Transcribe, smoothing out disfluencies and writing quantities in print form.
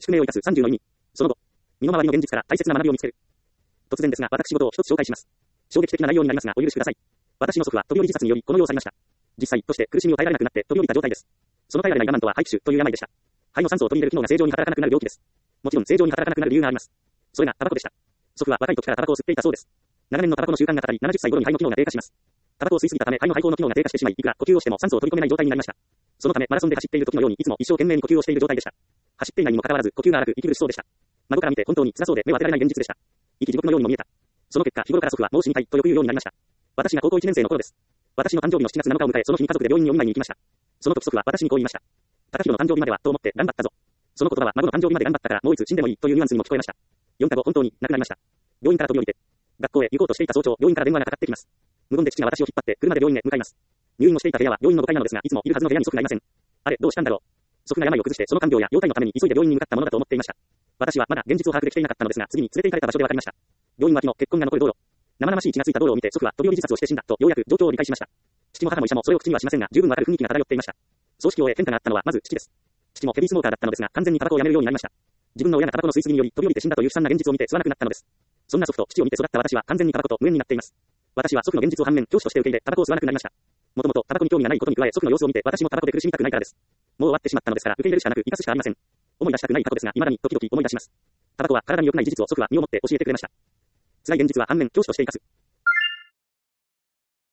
宿命を生かす30の意味。その後、身の回りの現実から大切な学びを見つける。突然ですが、私事を一つ紹介します。衝撃的な内容になりますが、お許しください。私の祖父は飛び降り自殺によりこの世を去りました。実際として苦しみを耐えられなくなって飛び降りた状態です。その耐えられない我慢とは肺気腫という病でした。肺の酸素を取り入れる機能が正常に働かなくなる病気です。もちろん正常に働かなくなる理由があります。それがタバコでした。祖父は若い時からタバコを吸っていたそうです。長年のタバコの習慣がたたり、70歳頃に肺の機能が低下します。タバコを吸いすぎたため肺の排口の機能が低下してしまい、いくら呼吸をしても酸素を取り込めない状態になりました。そのためマラソンで走っている時のようにいつも一生懸命に呼吸をしている状態でした。走っていないにもかかわらず呼吸が荒く息苦しそうでした。窓から見て本当に辛そうで目を当てられない現実でした。生き地獄のようにも見えた。その結果、日頃から祖父はもう死にたいとよく言うようになりました。私が高校1年生の頃です。私の誕生日の7月7日を迎え、その日に家族で病院にお見舞いに行きました。その時祖父は私にこう言いました。高弘の誕生日まではと思って頑張ったぞ。その言葉は孫の誕生日まで頑張ったからもういつ死んでもいいというニュアンスにも聞こえました。4日後本当に亡くなりました。病院から飛び降りて、学校へ行こうとしていた早朝、病院から電話がかかってきます。無言で父が私を引っ張って車で病院へ向かいます。入院をしていた部屋は病院の5階なのですが、いつもいるはずの部屋に祖父がいません。あれ、どうしたんだろう。祖父が病を崩してその看病や容体のために急いで病院に向かったものだと思っていました。私はまだ現実を把握できていなかったのですが、次に連れて行かれた場所で分かりました。病院脇の血痕が残る道路。生々しい血がついた道路を見て祖父は飛び降り自殺をして死んだとようやく状況を理解しました。父も母も医者もそれを口にはしませんが、十分わかる雰囲気が漂っていました。葬式を終え献花があったのはまず父です。父もヘビースモーカーだったのですが、完全にタバコをやめるようになりました。自分の親がタバコの吸い過ぎにより飛び降りて死んだという悲惨な現実を見て吸わなくなったのです。そんな祖父と父を見て育った私は完全にタバコと無縁になっています。私は祖父の現実を反面教師として受け入れタバコを吸わなくなりました。もともとタバコに興味がないことに加え、祖父の様子を見て私もタバコで苦しみたくないからです。もう終わってしまったのですから受け入れるしかなく生かすしかありません。思い出したくない過去ですが、未だに時々思い出します。タバコは体に良くない事実を祖父は身をもって教えてくれました。辛い現実は反面教師として生かす。